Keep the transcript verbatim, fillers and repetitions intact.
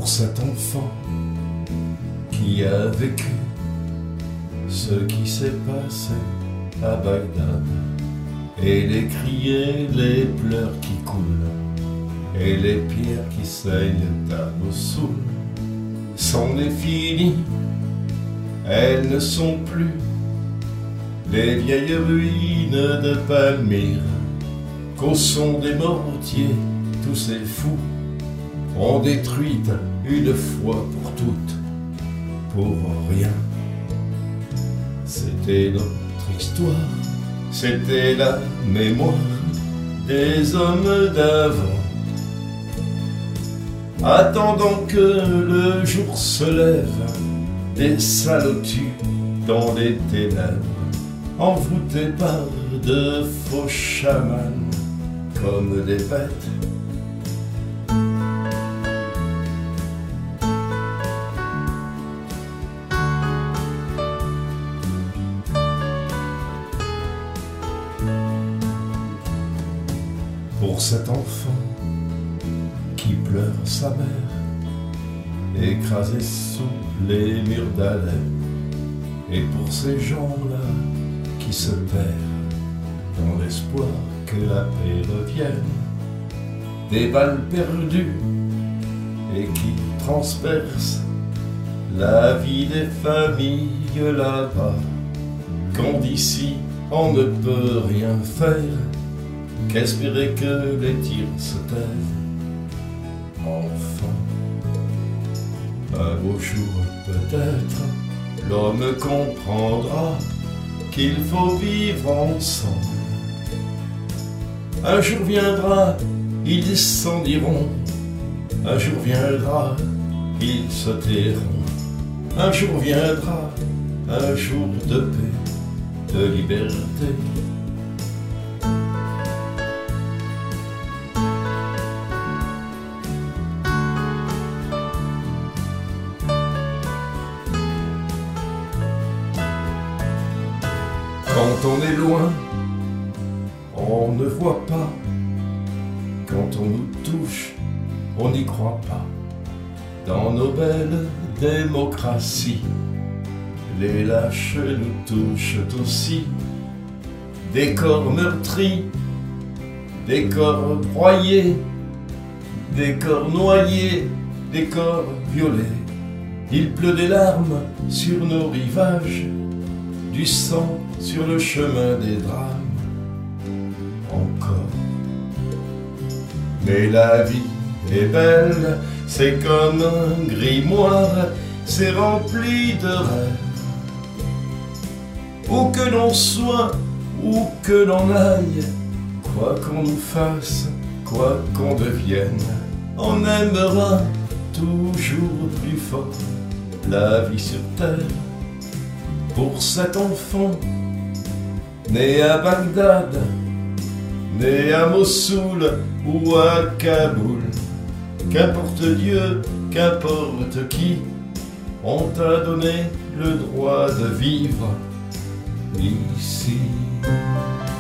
pour cet enfant qui a vécu ce qui s'est passé à Bagdad, et les cris et les pleurs qui coulent, et les pierres qui saignent à Mossoul. C'en est fini, elles ne sont plus les vieilles ruines de Palmyre, qu'au son des mortiers, tous ces fous ont détruite une fois pour toutes, pour rien. C'était notre histoire, c'était la mémoire des hommes d'avant, attendant que le jour se lève, des salauds tuent dans les ténèbres, envoûtés par de faux chamans comme des bêtes. Pour cet enfant qui pleure sa mère, écrasé sous les murs d'Alep, et pour ces gens-là qui se perdent dans l'espoir que la paix revienne, des balles perdues et qui transpercent la vie des familles là-bas, quand d'ici on ne peut rien faire qu'espérer que les tirs se taisent. Enfin, un beau jour peut-être, l'homme comprendra qu'il faut vivre ensemble. Un jour viendra, ils s'en diront. Un jour viendra, ils se tairont. Un jour viendra, un jour de paix, de liberté. Quand on est loin, on ne voit pas. Quand on nous touche, on n'y croit pas. Dans nos belles démocraties, les lâches nous touchent aussi. Des corps meurtris, des corps broyés, des corps noyés, des corps violés. Il pleut des larmes sur nos rivages, du sang sur le chemin des drames, encore. Mais la vie est belle, c'est comme un grimoire, c'est rempli de rêves. Où que l'on soit, où que l'on aille, quoi qu'on nous fasse, quoi qu'on devienne, on aimera toujours plus fort la vie sur terre. Pour cet enfant, né à Bagdad, né à Mossoul ou à Kaboul, qu'importe Dieu, qu'importe qui, on t'a donné le droit de vivre ici.